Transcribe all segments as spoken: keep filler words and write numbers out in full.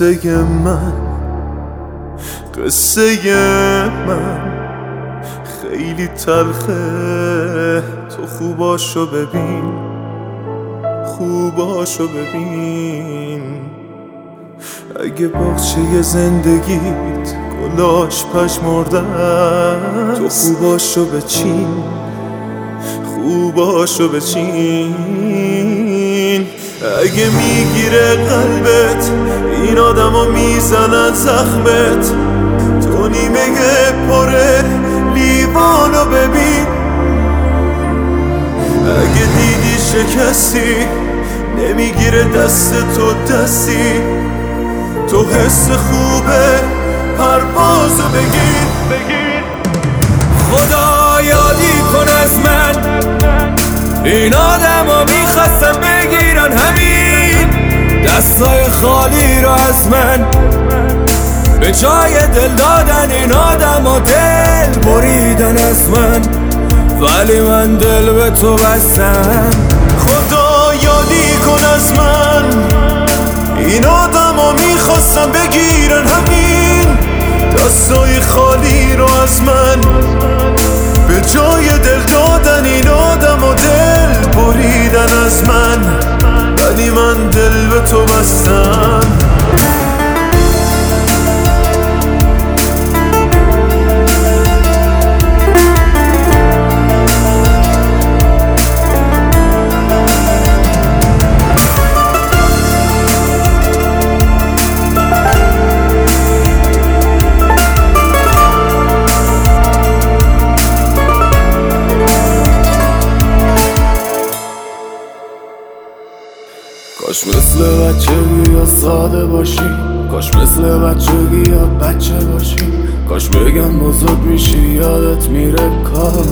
قصه من قصه من خیلی تلخه، تو خوباشو ببین، خوباشو ببین. اگه باغچه زندگیت گلاش پژمردن، تو خوباشو بچین، خوباشو بچین. اگه میگیره قلبت این آدمو میزنن زخمت، تو نیمه پره لیوانو ببین. اگه دیدی شکستی نمیگیره دست تو دستی، تو حس خوبه پروازو بگیر. خدا یادی کن از من، این آدم ها میخواستم بگیرن همین دستای خالی رو از من، به جای دل دادن این آدم ها دل بریدن از من، ولی من دل به تو بستم. خدا یادی کن از من، این آدم ها میخواستم بگیرن همین دستای خالی رو از من، به جای دل دادن این آدم ها دل بریدن از من، ولی من دل به تو بستم. کاش مثل بچگی یا ساده باشی، کاش مثل بچگی یا بچه باشی، کاش بگم بزرگ میشی یادت میره. کاش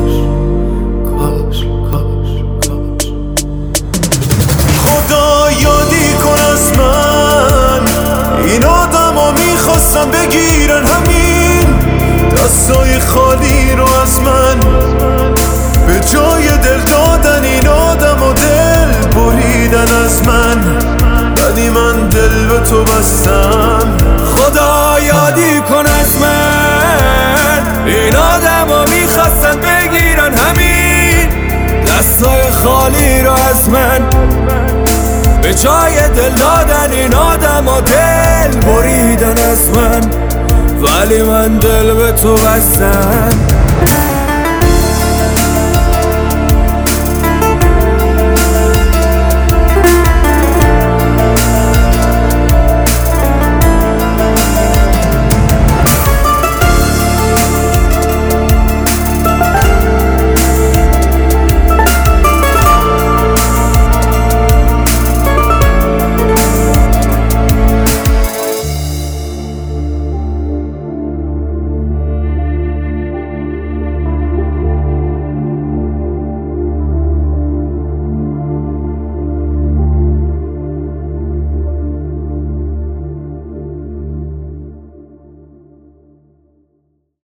کاش کاش کاش. خدا یادی کن از من، این آدم ها میخواستم بگیرن همین دستای خالی رو از من، به جای دل دادن این آدم ها دل بریدن از من، ولی من دل به تو بستم. خدا یادی کن از من، این آدم ها میخواستن بگیرن همین دستای خالی رو از من، به جای دل دادن این آدم ها دل بریدن از من، ولی من دل به تو بستم.